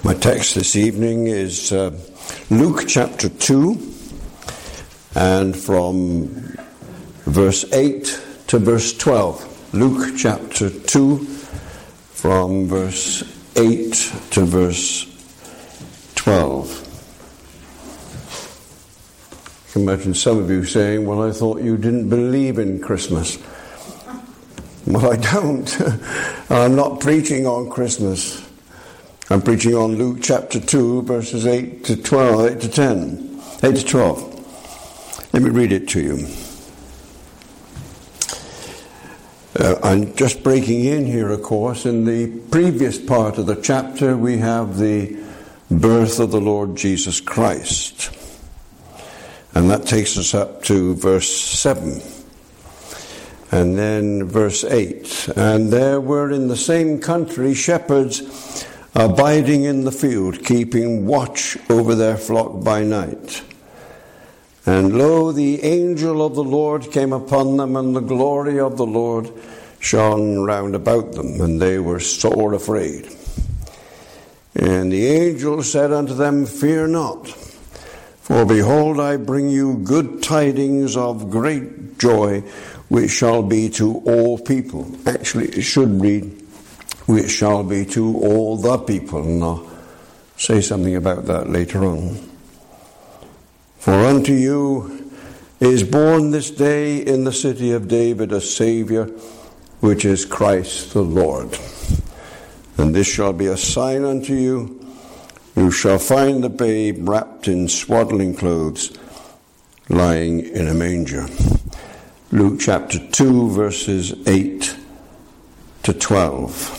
My text this evening is Luke chapter 2, and from verse 8 to verse 12. Luke chapter 2, from verse 8 to verse 12. I can imagine some of you saying, well, I thought you didn't believe in Christmas. Well, I don't. I'm not preaching on Christmas. I'm preaching on Luke chapter 2, verses 8 to 12, 8 to 10, 8 to 12. Let me read it to you. I'm just breaking in here, of course. In the previous part of the chapter, we have the birth of the Lord Jesus Christ. And that takes us up to verse 7. And then verse 8. And there were in the same country shepherds abiding in the field, keeping watch over their flock by night. And lo, the angel of the Lord came upon them, and the glory of the Lord shone round about them, and they were sore afraid. And the angel said unto them, Fear not, for behold, I bring you good tidings of great joy, which shall be to all people. Actually, it should read, which shall be to all the people. And I'll say something about that later on. For unto you is born this day in the city of David a Saviour, which is Christ the Lord. And this shall be a sign unto you. You shall find the babe wrapped in swaddling clothes, lying in a manger. Luke chapter 2, verses 8 to 12.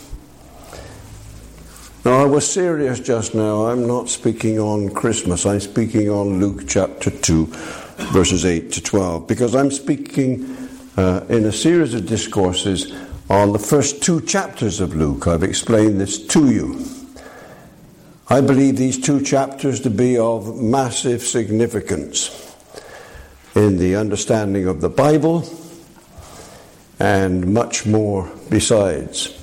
Now, I was serious just now. I'm not speaking on Christmas. I'm speaking on Luke chapter 2, verses 8 to 12, because I'm speaking in a series of discourses on the first two chapters of Luke. I've explained this to you. I believe these two chapters to be of massive significance in the understanding of the Bible and much more besides.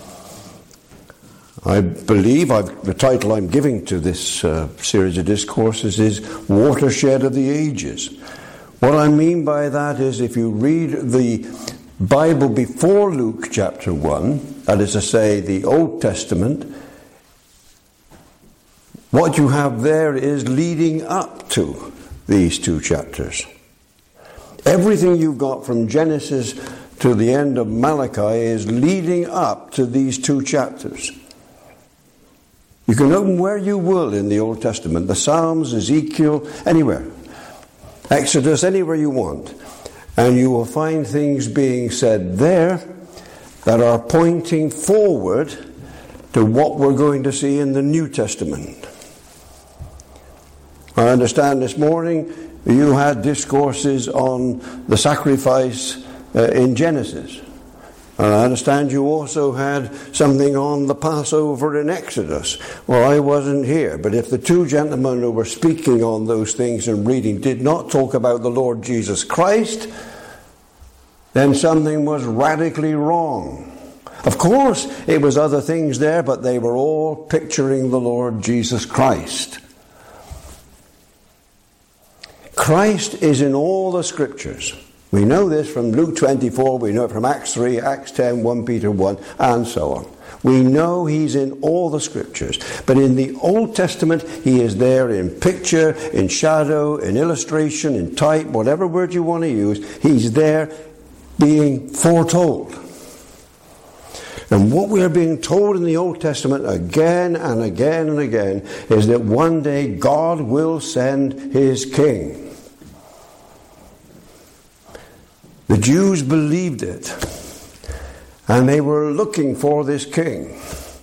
I believe the title I'm giving to this series of discourses is Watershed of the Ages. What I mean by that is, if you read the Bible before Luke chapter 1, that is to say the Old Testament, what you have there is leading up to these two chapters. Everything you've got from Genesis to the end of Malachi is leading up to these two chapters. You can open where you will in the Old Testament, the Psalms, Ezekiel, anywhere. Exodus, anywhere you want. And you will find things being said there that are pointing forward to what we're going to see in the New Testament. I understand this morning you had discourses on the sacrifice in Genesis. And I understand you also had something on the Passover in Exodus. Well, I wasn't here, but if the two gentlemen who were speaking on those things and reading did not talk about the Lord Jesus Christ, then something was radically wrong. Of course, it was other things there, but they were all picturing the Lord Jesus Christ. Christ is in all the Scriptures. We know this from Luke 24, we know it from Acts 3, Acts 10, 1 Peter 1, and so on. We know he's in all the Scriptures. But in the Old Testament, he is there in picture, in shadow, in illustration, in type, whatever word you want to use. He's there being foretold. And what we are being told in the Old Testament again and again and again is that one day God will send his king. The Jews believed it, and they were looking for this king.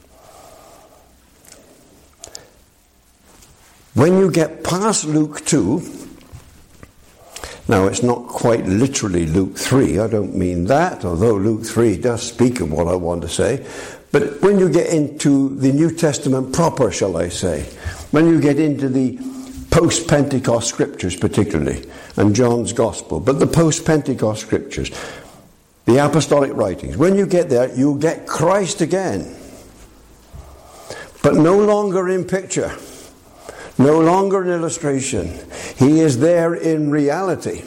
When you get past Luke 2, now it's not quite literally Luke 3, I don't mean that, although Luke 3 does speak of what I want to say, but when you get into the New Testament proper, shall I say, when you get into the post-Pentecost scriptures particularly, and John's Gospel, but the post-Pentecost scriptures, the apostolic writings, when you get there, you'll get Christ again. but no longer in picture, no longer in illustration. He is there in reality.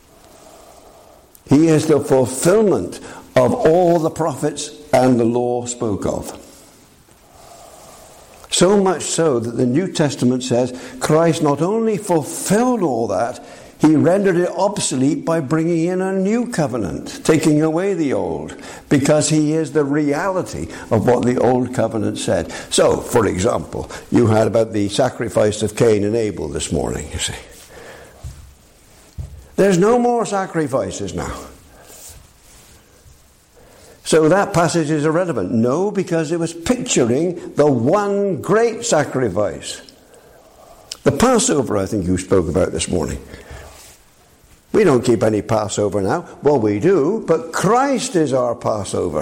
He is the fulfillment of all the prophets and the law spoke of. So much so that the New Testament says Christ not only fulfilled all that, he rendered it obsolete by bringing in a new covenant, taking away the old, because he is the reality of what the old covenant said. So, for example, you heard about the sacrifice of Cain and Abel this morning, you see. There's no more sacrifices now. So that passage is irrelevant. No, because it was picturing the one great sacrifice. The Passover, I think you spoke about this morning. We don't keep any Passover now. Well, we do, but Christ is our Passover.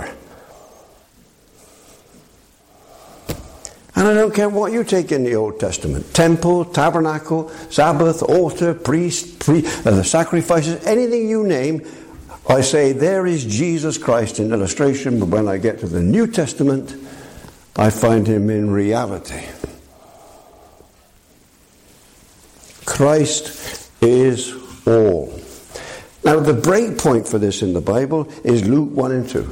And I don't care what you take in the Old Testament. Temple, tabernacle, Sabbath, altar, priest, the sacrifices, anything you name, I say there is Jesus Christ in illustration, but when I get to the New Testament, I find him in reality. Christ is all. Now, the break point for this in the Bible is Luke 1 and 2.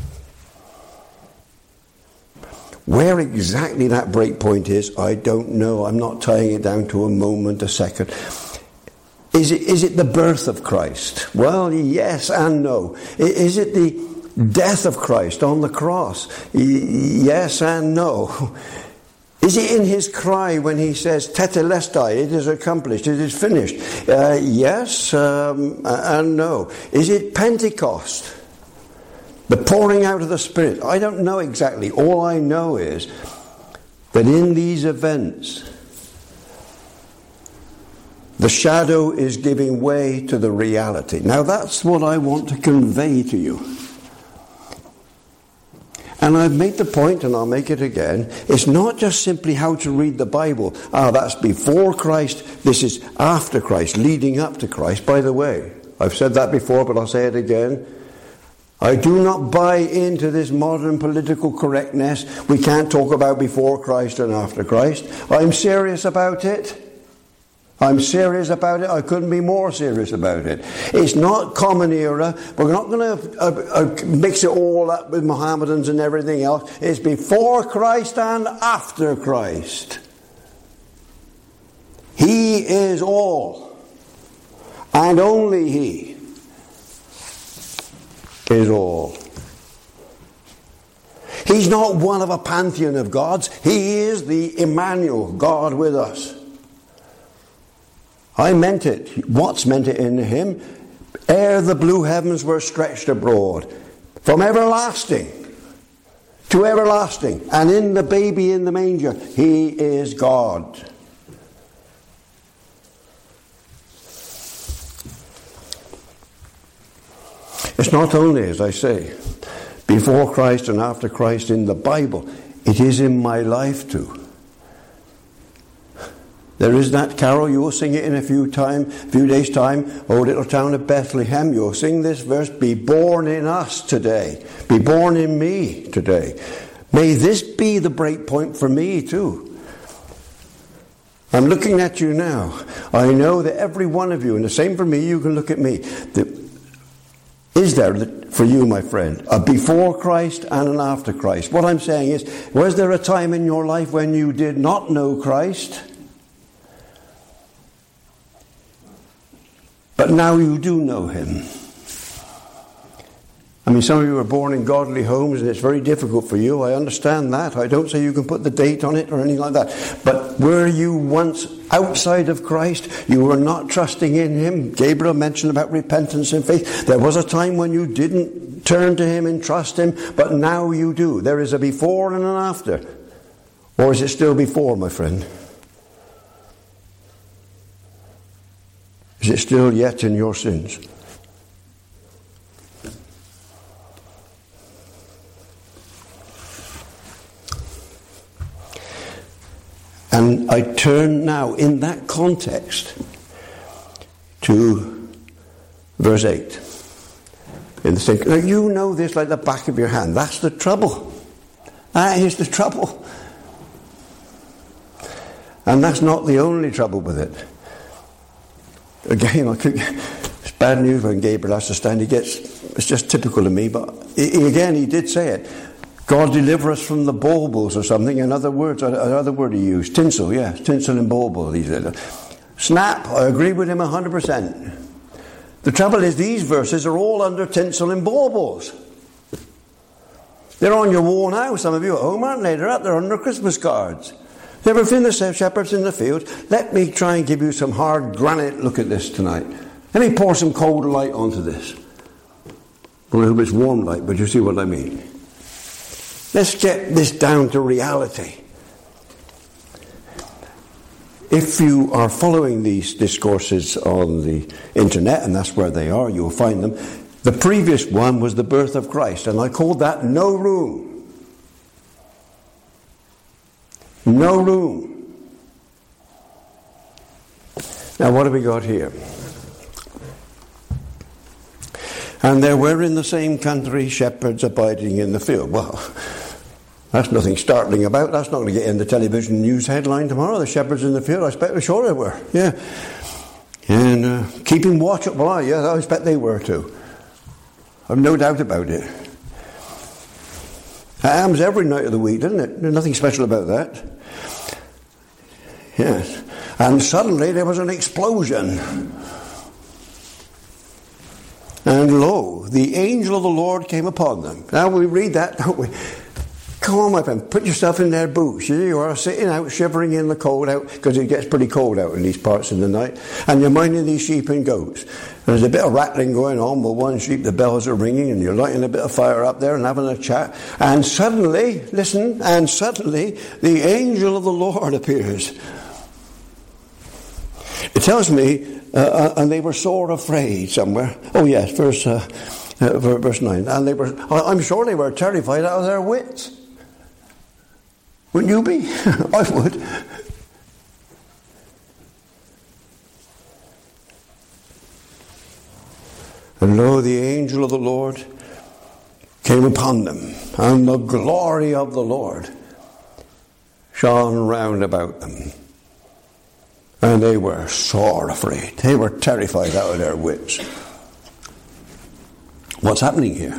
Where exactly that break point is, I don't know. I'm not tying it down to a moment, a second. Is it the birth of Christ? Well, yes and no. Is it the death of Christ on the cross? Yes and no. Is it in his cry when he says, Tetelestai, it is accomplished, it is finished? Yes and no. Is it Pentecost? The pouring out of the Spirit? I don't know exactly. All I know is that in these events, the shadow is giving way to the reality. Now that's what I want to convey to you. And I've made the point, and I'll make it again, it's not just simply how to read the Bible. That's before Christ, this is after Christ, leading up to Christ. By the way, I've said that before, but I'll say it again. I do not buy into this modern political correctness. We can't talk about before Christ and after Christ. I'm serious about it. I'm serious about it. I couldn't be more serious about it. It's not common era. We're not going to mix it all up with Mohammedans and everything else. It's before Christ and after Christ. He is all. And only he is all. He's not one of a pantheon of gods. He is the Emmanuel, God with us. I meant it. What's meant it in him? Ere the blue heavens were stretched abroad. From everlasting to everlasting. And in the baby in the manger, he is God. It's not only, as I say, before Christ and after Christ in the Bible. It is in my life too. There is that carol, you will sing it in a few days' time, O Little Town of Bethlehem. You'll sing this verse, be born in us today. Be born in me today. May this be the break point for me too. I'm looking at you now. I know that every one of you, and the same for me, you can look at me. Is there, for you, my friend, a before Christ and an after Christ? What I'm saying is, was there a time in your life when you did not know Christ? But now you do know him. I mean, some of you were born in godly homes and it's very difficult for you. I understand that. I don't say you can put the date on it or anything like that. But were you once outside of Christ? You were not trusting in him. Gabriel mentioned about repentance and faith. There was a time when you didn't turn to him and trust him, but now you do. There is a before and an after. Or is it still before, my friend? Is it still yet in your sins? And I turn now, in that context, to verse 8. In the same, now you know this like the back of your hand. That's the trouble. That is the trouble. And that's not the only trouble with it. Again, it's bad news when Gabriel has to stand. It's just typical of me, but he did say it. God deliver us from the baubles or something. Another word he used. Tinsel, yes. Tinsel and bauble. Snap, I agree with him 100%. The trouble is these verses are all under tinsel and baubles. They're on your wall now. Some of you at home, aren't they? They're up there on their Christmas cards. You ever seen the shepherds in the field? Let me try and give you some hard granite look at this tonight. Let me pour some cold light onto this. Well, I hope it's warm light, but you see what I mean. Let's get this down to reality. If you are following these discourses on the internet, and that's where they are, you'll find them. The previous one was the birth of Christ, and I called that No Room. No room. Now what have we got here? And there were in the same country shepherds abiding in the field. Well, that's nothing startling about. That's not going to get in the television news headline tomorrow. The shepherds in the field, I expect, sure they were. Yeah. And keeping watch. Well, I expect they were too. I've no doubt about it. It happens every night of the week, doesn't it? There's nothing special about that. Yes. And suddenly there was an explosion. And lo, the angel of the Lord came upon them. Now we read that, don't we? Come on, my friend, put yourself in their boots. You are sitting out, shivering in the cold out, because it gets pretty cold out in these parts in the night. And you're minding these sheep and goats. There's a bit of rattling going on with one sheep, the bells are ringing, and you're lighting a bit of fire up there and having a chat. And suddenly, the angel of the Lord appears. It tells me, and they were sore afraid somewhere. Oh yes, verse 9. And I'm sure they were terrified out of their wits. Wouldn't you be? I would. And lo, the angel of the Lord came upon them, and the glory of the Lord shone round about them. And they were sore afraid. They were terrified out of their wits. What's happening here?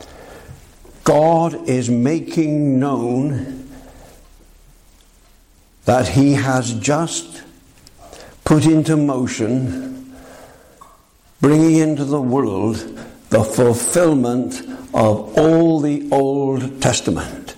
God is making known that he has just put into motion, bringing into the world the fulfillment of all the Old Testament.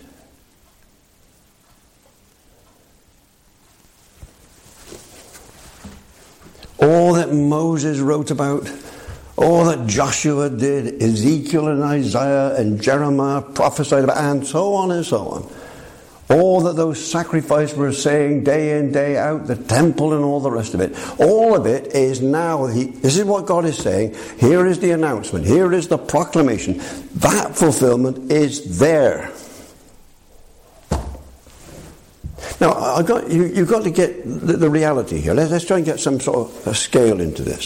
All that Moses wrote about, all that Joshua did, Ezekiel and Isaiah and Jeremiah prophesied about, and so on and so on. All that those sacrifices were saying day in, day out, the temple and all the rest of it. All of it is now, this is what God is saying. Here is the announcement. Here is the proclamation. That fulfillment is there. Now, you've got to get the reality here. Let's try and get some sort of a scale into this.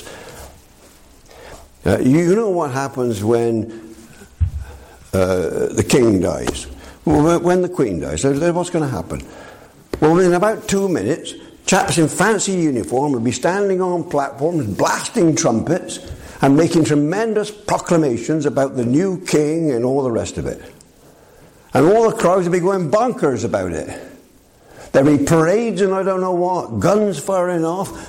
You know what happens when the king dies? Well, when the queen dies, what's going to happen? Well, in about 2 minutes, chaps in fancy uniform will be standing on platforms, blasting trumpets, and making tremendous proclamations about the new king and all the rest of it. And all the crowds will be going bonkers about it. There'll be parades and I don't know what, guns firing off.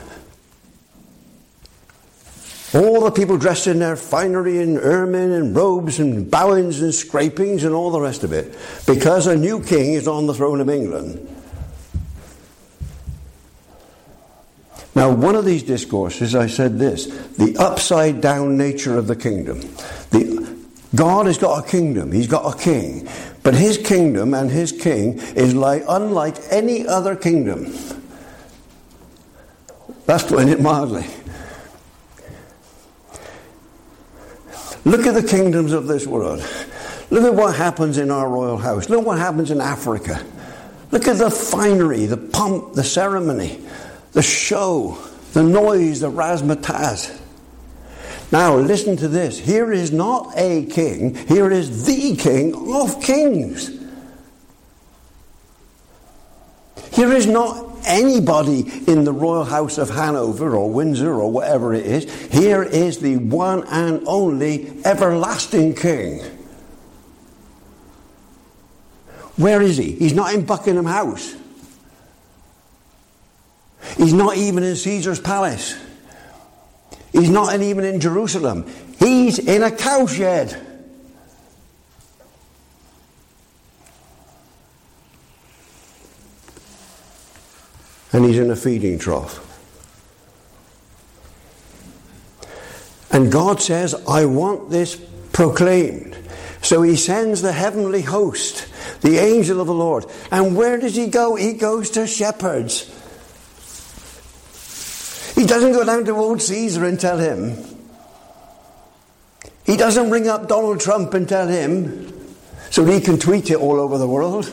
All the people dressed in their finery and ermine and robes and bowings and scrapings and all the rest of it. Because a new king is on the throne of England. Now, one of these discourses, I said this, the upside down nature of the kingdom. God has got a kingdom, he's got a king. But his kingdom and his king is unlike any other kingdom. That's putting it mildly. Look at the kingdoms of this world. Look at what happens in our royal house. Look what happens in Africa. Look at the finery, the pomp, the ceremony, the show, the noise, the razzmatazz. Now listen to this. Here is not a king. Here is the King of Kings. Here is not anybody in the royal house of Hanover or Windsor or whatever it is. Here is the one and only everlasting King. Where is he? He's not in Buckingham House. He's not even in Caesar's palace. He's not even in Jerusalem. He's in a cowshed. And he's in a feeding trough. And God says, I want this proclaimed. So he sends the heavenly host, the angel of the Lord. And where does he go? He goes to shepherds. He doesn't go down to old Caesar and tell him. He doesn't ring up Donald Trump and tell him so he can tweet it all over the world.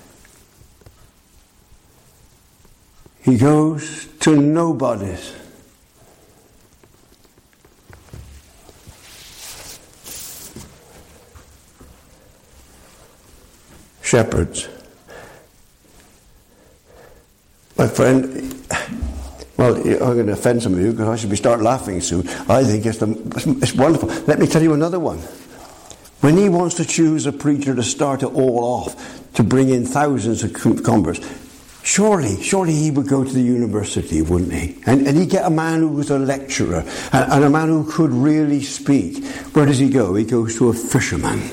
He goes to nobodies. Shepherds. My friend, well, I'm going to offend some of you because I should start laughing soon. I think it's wonderful. Let me tell you another one. When he wants to choose a preacher to start it all off, to bring in thousands of converts, surely he would go to the university, wouldn't he? And he'd get a man who was a lecturer and a man who could really speak. Where does he go? He goes to a fisherman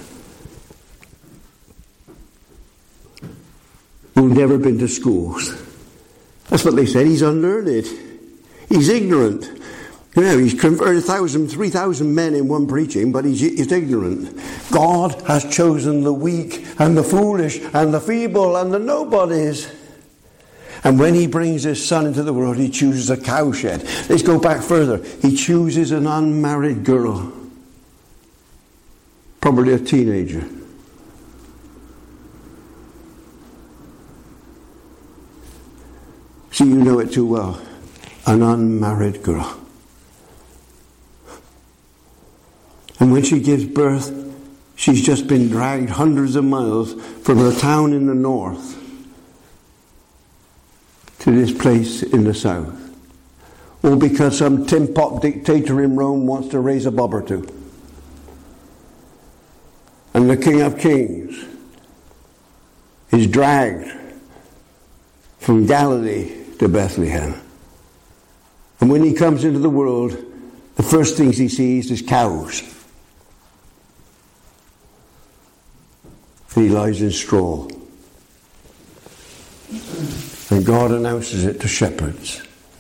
who'd never been to schools. That's what they said. He's unlearned. He's ignorant. You know, he's converted 3,000 men in one preaching, but he's ignorant. God has chosen the weak and the foolish and the feeble and the nobodies. And when he brings his son into the world, he chooses a cowshed. Let's go back further. He chooses an unmarried girl. Probably a teenager. See, you know it too well. An unmarried girl. And when she gives birth, she's just been dragged hundreds of miles from her town in the north to this place in the south. All because some tin pot dictator in Rome wants to raise a bob or two. And the King of Kings is dragged from Galilee to Bethlehem. And when he comes into the world, the first things he sees is cows. And he lies in straw. And God announces it to shepherds.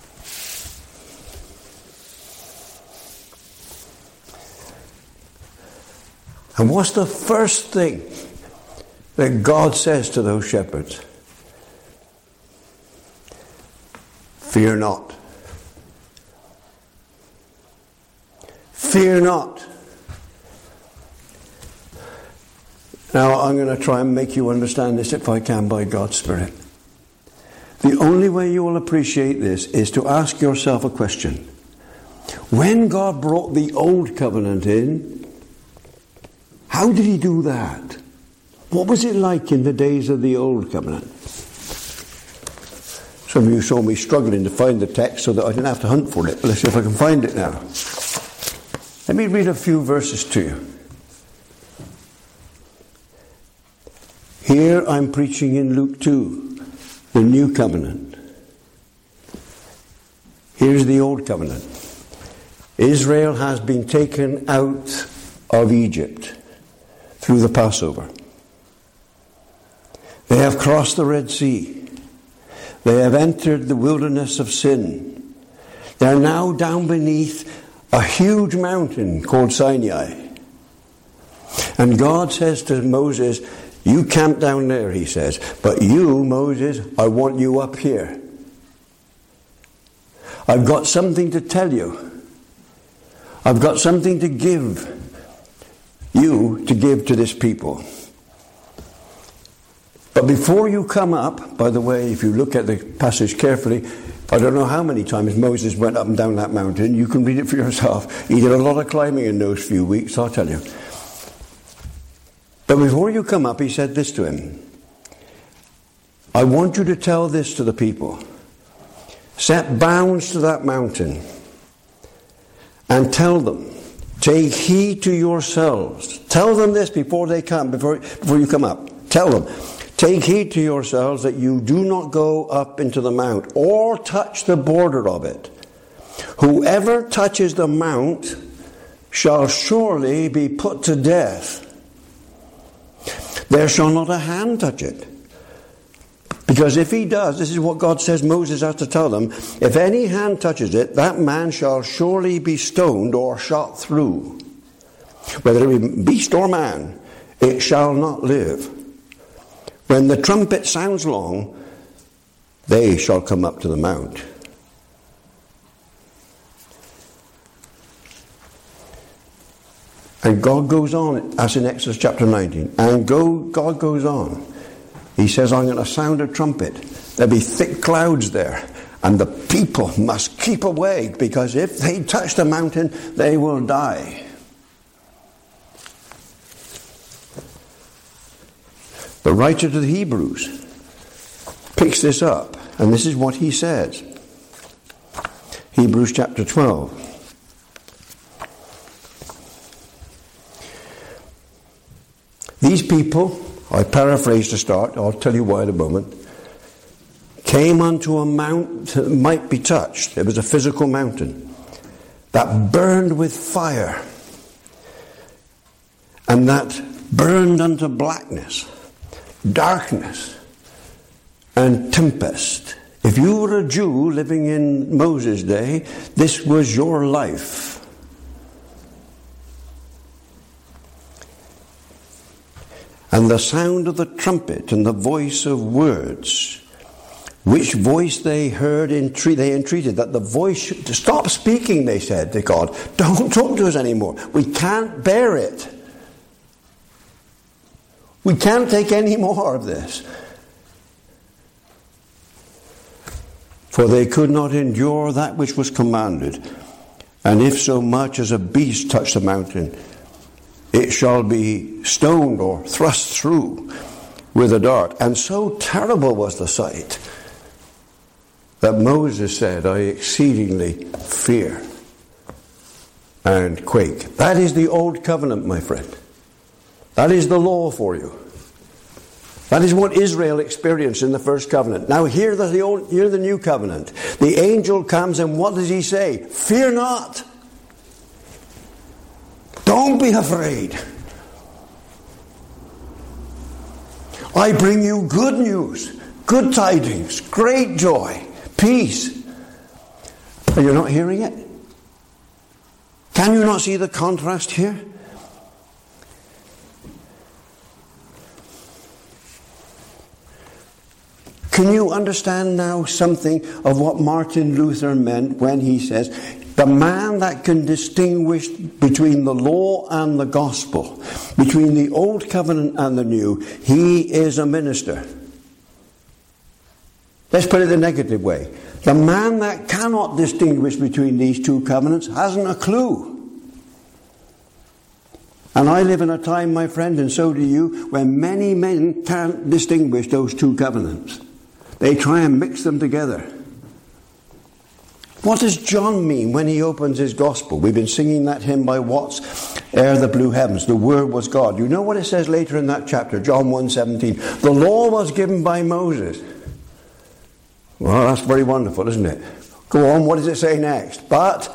And what's the first thing that God says to those shepherds? Fear not. Fear not. Now, I'm going to try and make you understand this if I can by God's Spirit. The only way you will appreciate this is to ask yourself a question. When God brought the old covenant in, how did he do that? What was it like in the days of the old covenant? Some of you saw me struggling to find the text so that I didn't have to hunt for it. Let's see if I can find it now. Let me read a few verses to you. Here I'm preaching in Luke 2, the new covenant. Here's the old covenant. Israel has been taken out of Egypt through the Passover. They have crossed the Red Sea. They have entered the wilderness of sin. They are now down beneath a huge mountain called Sinai. And God says to Moses, you camp down there, he says. But you, Moses, I want you up here. I've got something to tell you. I've got something to give you to give to this people. But before you come up, by the way, if you look at the passage carefully, I don't know how many times Moses went up and down that mountain. You can read it for yourself. He did a lot of climbing in those few weeks, I'll tell you. But before you come up, he said this to him. I want you to tell this to the people. set bounds to that mountain, and tell them, take heed to yourselves. Tell them this before they come, before you come up. Tell them, take heed to yourselves that you do not go up into the mount or touch the border of it. Whoever touches the mount shall surely be put to death. There shall not a hand touch it. Because if he does, this is what God says Moses has to tell them, if any hand touches it, that man shall surely be stoned or shot through. Whether it be beast or man, it shall not live. When the trumpet sounds long, they shall come up to the mount. And God goes on, as in Exodus chapter 19, God goes on. He says, I'm going to sound a trumpet. There'll be thick clouds there. And the people must keep away, because if they touch the mountain, they will die. The writer to the Hebrews picks this up. And this is what he says. Hebrews chapter 12. These people, I paraphrase to start, I'll tell you why in a moment, came unto a mount that might be touched. It was a physical mountain that burned with fire, and that burned unto blackness, darkness, and tempest. If you were a Jew living in Moses' day, this was your life. And the sound of the trumpet and the voice of words, which voice they heard, they entreated that the voice should stop speaking, they said to God. Don't talk to us anymore. We can't bear it. We can't take any more of this. For they could not endure that which was commanded. And if so much as a beast touch the mountain, it shall be stoned or thrust through with a dart. And so terrible was the sight that Moses said, I exceedingly fear and quake. That is the old covenant, my friend. That is the law for you. That is what Israel experienced in the first covenant. Now hear the new covenant. The angel comes, and what does he say? Fear not. Don't be afraid. I bring you good news, good tidings, great joy, peace. Are you not hearing it? Can you not see the contrast here? Can you understand now something of what Martin Luther meant when he says, the man that can distinguish between the law and the gospel, between the old covenant and the new, he is a minister. Let's put it the negative way. The man that cannot distinguish between these two covenants hasn't a clue. And I live in a time, my friend, and so do you, when many men can't distinguish those two covenants. They try and mix them together. What does John mean when he opens his gospel? We've been singing that hymn by Watts, Ere the Blue Heavens. The Word was God. You know what it says later in that chapter, John 1:17. The law was given by Moses. Well, that's very wonderful, isn't it? Go on, what does it say next? But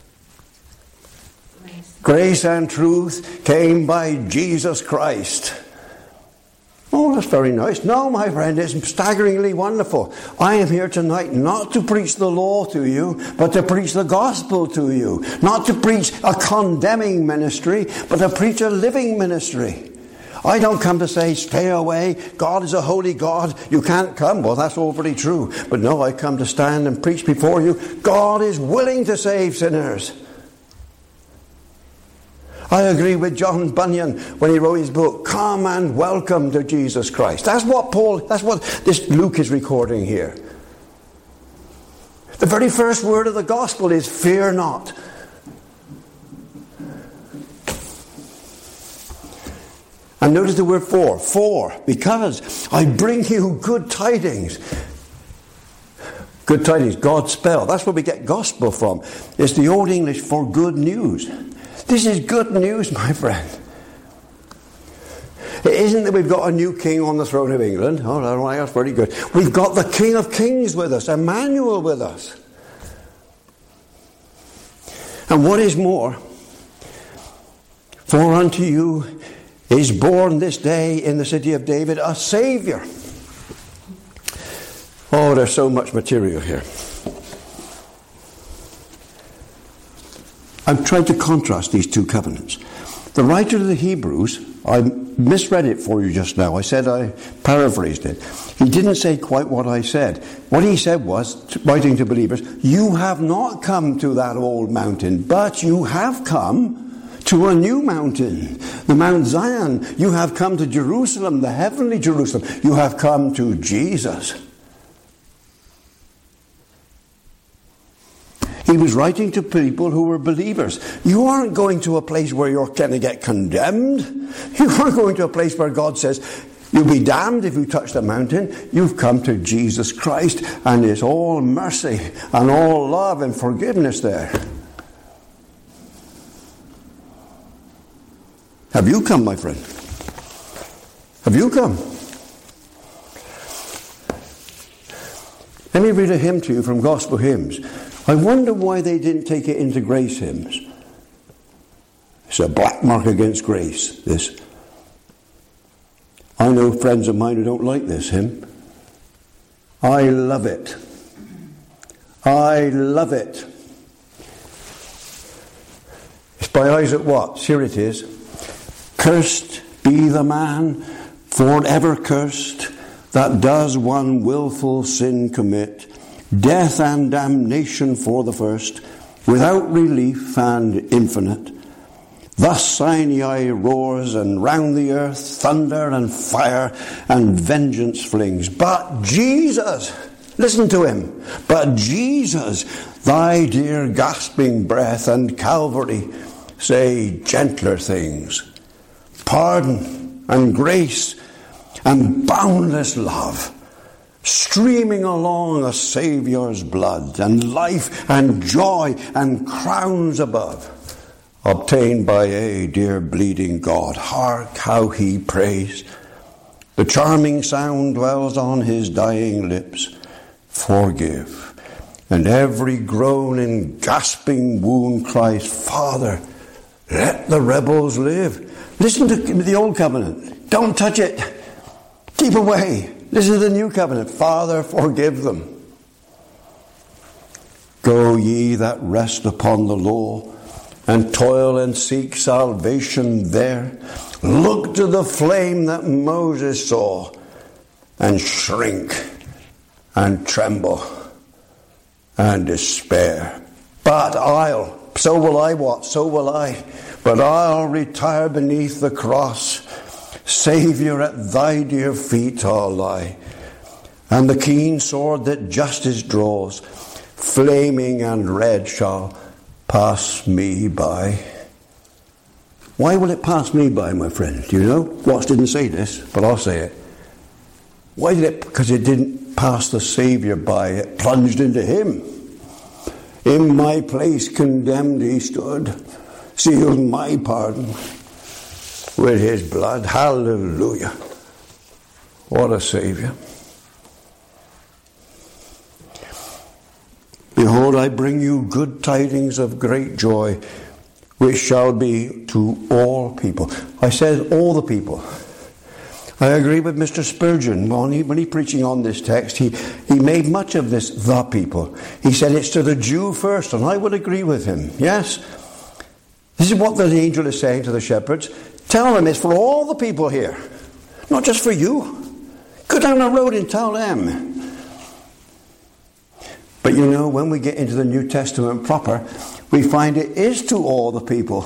grace and truth came by Jesus Christ. Oh, that's very nice. No, my friend, it's staggeringly wonderful. I am here tonight not to preach the law to you, but to preach the gospel to you. Not to preach a condemning ministry, but to preach a living ministry. I don't come to say, stay away, God is a holy God, you can't come. Well, that's all very true. But no, I come to stand and preach before you. God is willing to save sinners. I agree with John Bunyan when he wrote his book, Come and Welcome to Jesus Christ. That's what this Luke is recording here. The very first word of the gospel is fear not. And notice the word for, because I bring you good tidings. Good tidings, Godspell. That's where we get gospel from. It's the Old English for good news. This is good news, my friend. It isn't that we've got a new king on the throne of England. Oh, right, that's very good. We've got the King of Kings with us, Emmanuel with us. And what is more, for unto you is born this day in the city of David a Saviour. Oh, there's so much material here. I'm trying to contrast these two covenants. The writer of the Hebrews, I misread it for you just now. I said I paraphrased it. He didn't say quite what I said. What he said was, writing to believers, you have not come to that old mountain, but you have come to a new mountain, the Mount Zion. You have come to Jerusalem, the heavenly Jerusalem. You have come to Jesus. He was writing to people who were believers. You aren't going to a place where you're going to get condemned. You aren't going to a place where God says, you'll be damned if you touch the mountain. You've come to Jesus Christ, and it's all mercy and all love and forgiveness there. Have you come, my friend? Have you come? Let me read a hymn to you from Gospel Hymns. I wonder why they didn't take it into Grace Hymns. It's a black mark against grace, this. I know friends of mine who don't like this hymn. I love it. I love it. It's by Isaac Watts. Here it is. Cursed be the man, forever cursed, that does one willful sin commit. Death and damnation for the first, without relief and infinite. Thus Sinai roars, and round the earth thunder and fire and vengeance flings. But Jesus, listen to him, but Jesus, thy dear gasping breath and Calvary say gentler things. Pardon and grace and boundless love, streaming along a Saviour's blood, and life and joy and crowns above, obtained by a dear bleeding God. Hark how he prays. The charming sound dwells on his dying lips. Forgive. And every groan and gasping wound cries, Father, let the rebels live. Listen to the old covenant. Don't touch it. Keep away. Listen to the new covenant. Father, forgive them. Go ye that rest upon the law, and toil and seek salvation there. Look to the flame that Moses saw, and shrink and tremble and despair. But so will I what? So will I. But I'll retire beneath the cross. Saviour, at thy dear feet I'll lie. And the keen sword that justice draws, flaming and red, shall pass me by. Why will it pass me by, my friend? Do you know? Watts didn't say this, but I'll say it. Why did it? Because it didn't pass the Saviour by. It plunged into him. In my place condemned he stood, sealed my pardon with his blood. Hallelujah. What a Saviour. Behold, I bring you good tidings of great joy, which shall be to all people. I said all the people. I agree with Mr. Spurgeon when he preaching on this text. He made much of this, the people. He said it's to the Jew first, and I would agree with him. Yes. This is what the angel is saying to the shepherds. Tell them it's for all the people here, not just for you. Go down the road and tell them. But you know, when we get into the New Testament proper, we find it is to all the people.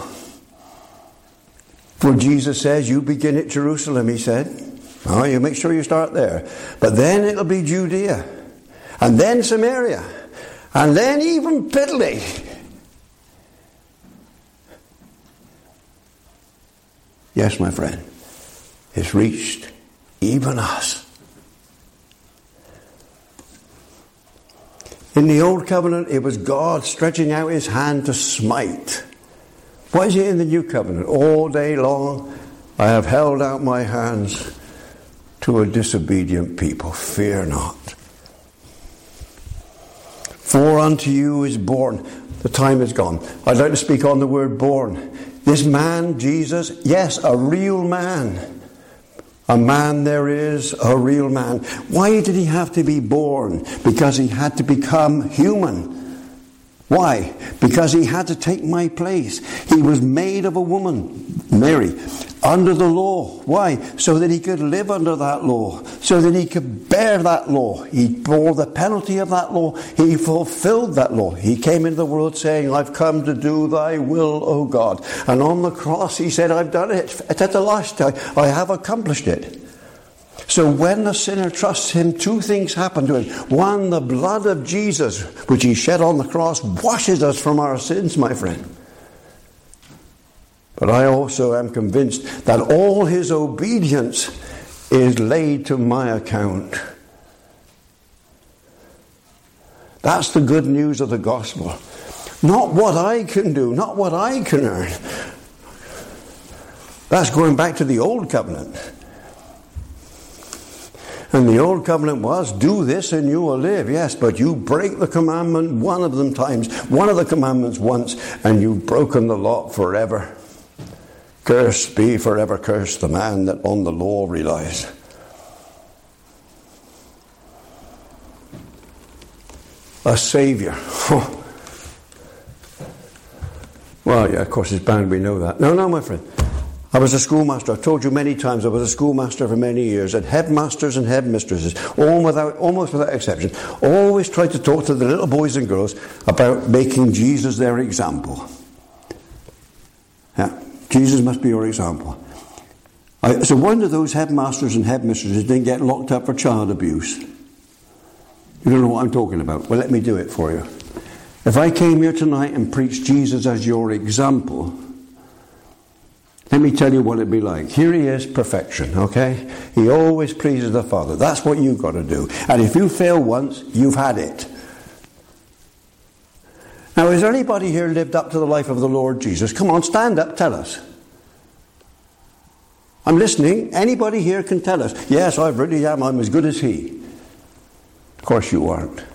For Jesus says, you begin at Jerusalem, he said. Oh, you make sure you start there. But then it'll be Judea. And then Samaria. And then even Italy. Yes, my friend. It's reached even us. In the old covenant, it was God stretching out his hand to smite. What is it in the new covenant? All day long, I have held out my hands to a disobedient people. Fear not. For unto you is born. The time is gone. I'd like to speak on the word born. This man, Jesus, yes, a real man. A man there is, a real man. Why did he have to be born? Because he had to become human. Why? Because he had to take my place. He was made of a woman, Mary, under the law. Why? So that he could live under that law. So that he could bear that law. He bore the penalty of that law. He fulfilled that law. He came into the world saying, I've come to do thy will, O God. And on the cross he said, I've done it. It's at the last. I have accomplished it. So when the sinner trusts him, two things happen to him. One, the blood of Jesus, which he shed on the cross, washes us from our sins, my friend. But I also am convinced that all his obedience is laid to my account. That's the good news of the gospel. Not what I can do, not what I can earn. That's going back to the old covenant. And the old covenant was, do this and you will live. Yes, but you break the commandment one of the commandments once, and you've broken the law forever. Cursed be, forever cursed, the man that on the law relies. A Saviour. Well, yeah, of course it's bound we know that. No, my friend. I was a schoolmaster. I've told you many times I was a schoolmaster for many years. And headmasters and headmistresses, almost without exception, always tried to talk to the little boys and girls about making Jesus their example. Yeah, Jesus must be your example. So one of those headmasters and headmistresses didn't get locked up for child abuse. You don't know what I'm talking about. Well, let me do it for you. If I came here tonight and preached Jesus as your example, let me tell you what it'd be like. Here he is, perfection, okay? He always pleases the Father. That's what you've got to do. And if you fail once, you've had it. Now, has anybody here lived up to the life of the Lord Jesus? Come on, stand up, tell us. I'm listening. Anybody here can tell us. Yes, I really am. I'm as good as he. Of course you aren't.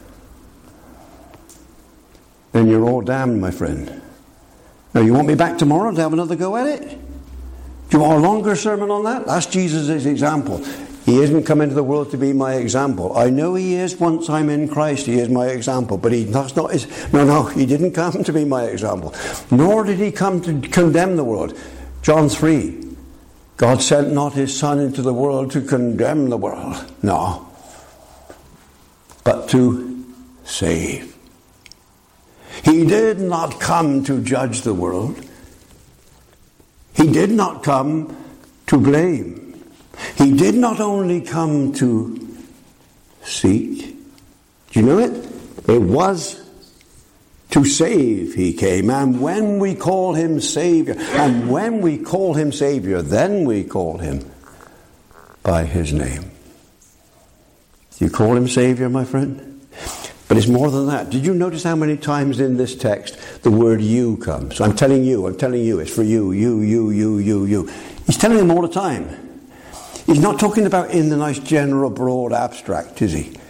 Then you're all damned, my friend. Now, you want me back tomorrow to have another go at it? Do you want a longer sermon on that? That's Jesus' example. He isn't come into the world to be my example. I know he is once I'm in Christ. He is my example. But that's not his... No, he didn't come to be my example. Nor did he come to condemn the world. John 3. God sent not his Son into the world to condemn the world. No. But to save. He did not come to judge the world. He did not come to blame. He did not only come to seek. Do you know it? It was to save he came. And when we call him Saviour, then we call him by his name. Do you call him Saviour, my friend? But it's more than that. Did you notice how many times in this text the word you comes? I'm telling you, it's for you. He's telling them all the time. He's not talking about in the nice general broad abstract, is he?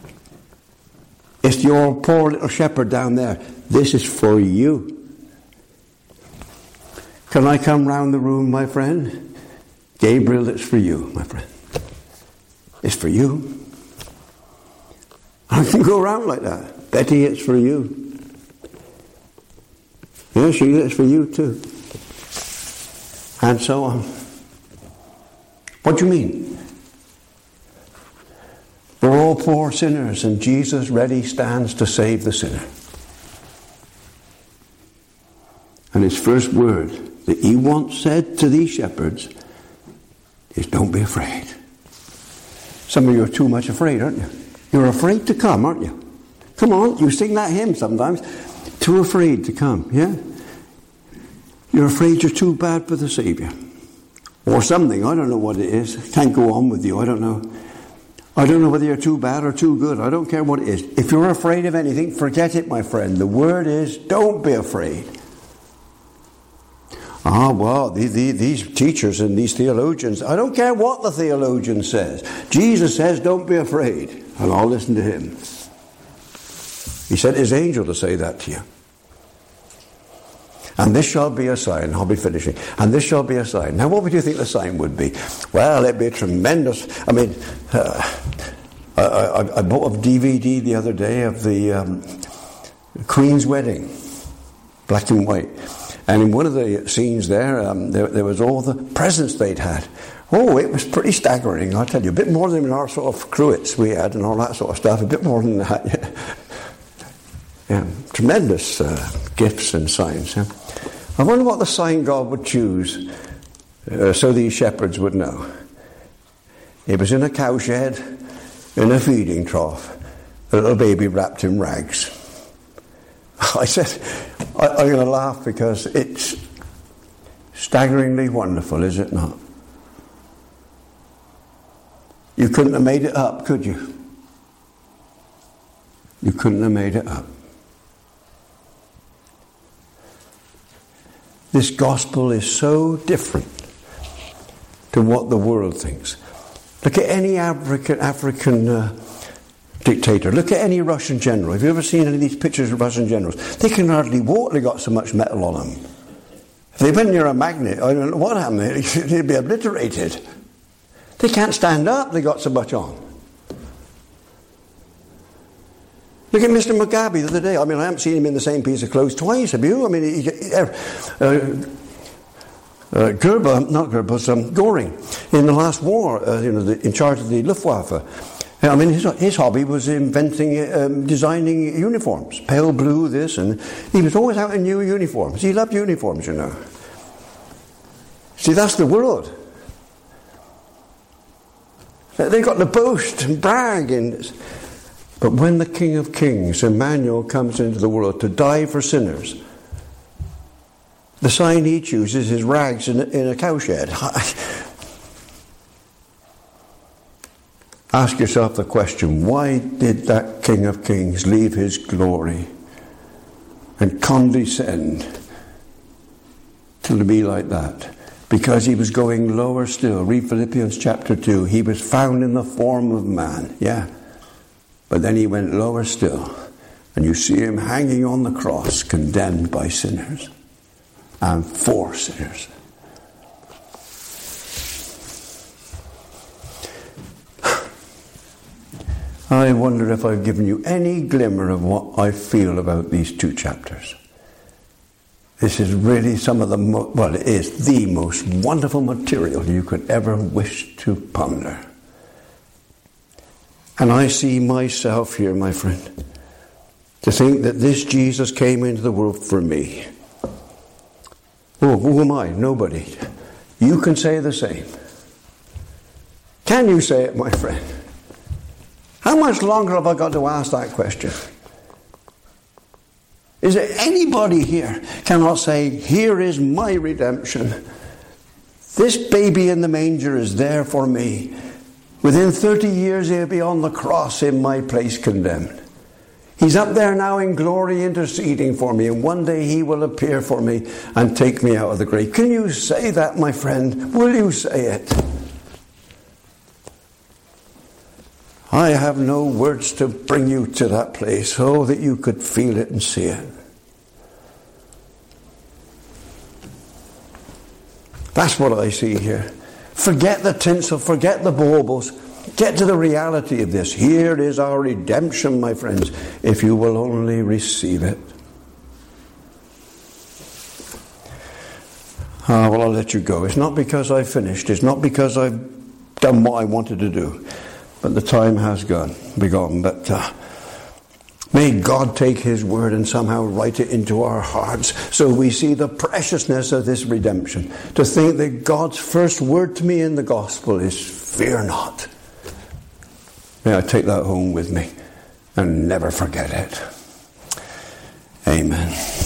It's your poor little shepherd down there. This is for you. Can I come round the room, my friend? Gabriel, it's for you, my friend. It's for you. I can go around like that. Betty, it's for you. Yeah, Sheila, it's for you too. And so on. What do you mean? We're all poor sinners, and Jesus ready stands to save the sinner. And his first word that he once said to these shepherds is, don't be afraid. Some of you are too much afraid, aren't you? You're afraid to come, aren't you? Come on, you sing that hymn sometimes. Too afraid to come, yeah? You're afraid you're too bad for the Saviour. Or something, I don't know what it is. Can't go on with you, I don't know. I don't know whether you're too bad or too good. I don't care what it is. If you're afraid of anything, forget it, my friend. The word is, don't be afraid. Well, these teachers and these theologians, I don't care what the theologian says. Jesus says, don't be afraid. And I'll listen to him. He sent his angel to say that to you. And this shall be a sign. I'll be finishing. And this shall be a sign. Now, what would you think the sign would be? Well, it'd be a tremendous... I mean, I bought a DVD the other day of the Queen's wedding. Black and white. And in one of the scenes there, there was all the presents they'd had. Oh, it was pretty staggering, I'll tell you. A bit more than our sort of cruets we had and all that sort of stuff. A bit more than that. Yeah, tremendous gifts and signs. Yeah. I wonder what the sign God would choose so these shepherds would know. It was in a cowshed, in a feeding trough, a little baby wrapped in rags. I said, I'm going to laugh because it's staggeringly wonderful, is it not? You couldn't have made it up, could you? You couldn't have made it up. This gospel is so different to what the world thinks. Look at any African dictator. Look at any Russian general. Have you ever seen any of these pictures of Russian generals? They can hardly walk. They got so much metal on them. If they went near a magnet, I don't know what happened. They'd be obliterated. They can't stand up. They got so much on. Look at Mr. Mugabe the other day. I mean, I haven't seen him in the same piece of clothes twice, have you? I mean, Goring, in the last war, in charge of the Luftwaffe. I mean, his hobby was designing uniforms, pale blue, this, and he was always out in new uniforms. He loved uniforms, you know. See, that's the world. They've got to boast and brag. But when the King of Kings, Emmanuel, comes into the world to die for sinners, the sign he chooses is rags in a cowshed. Ask yourself the question, why did that King of Kings leave his glory and condescend to be like that? Because he was going lower still. Read Philippians chapter 2. He was found in the form of man. Yeah. But then he went lower still. And you see him hanging on the cross, condemned by sinners. And for sinners. I wonder if I've given you any glimmer of what I feel about these two chapters. This is really some of the it is the most wonderful material you could ever wish to ponder. And I see myself here, my friend, to think that this Jesus came into the world for me. Oh, who am I? Nobody. You can say the same. Can you say it, my friend? How much longer have I got to ask that question? Is there anybody here cannot say, here is my redemption. This baby in the manger is there for me. Within 30 years he'll be on the cross in my place condemned. He's up there now in glory interceding for me, and one day he will appear for me and take me out of the grave. Can you say that, my friend? Will you say it? I have no words to bring you to that place, so that you could feel it and see it. That's what I see here. Forget the tinsel, forget the baubles. Get to the reality of this. Here is our redemption, my friends, if you will only receive it. Well, I'll let you go. It's not because I've finished. It's not because I've done what I wanted to do. But the time has begun. But may God take His word and somehow write it into our hearts so we see the preciousness of this redemption. To think that God's first word to me in the gospel is, fear not. May I take that home with me and never forget it. Amen.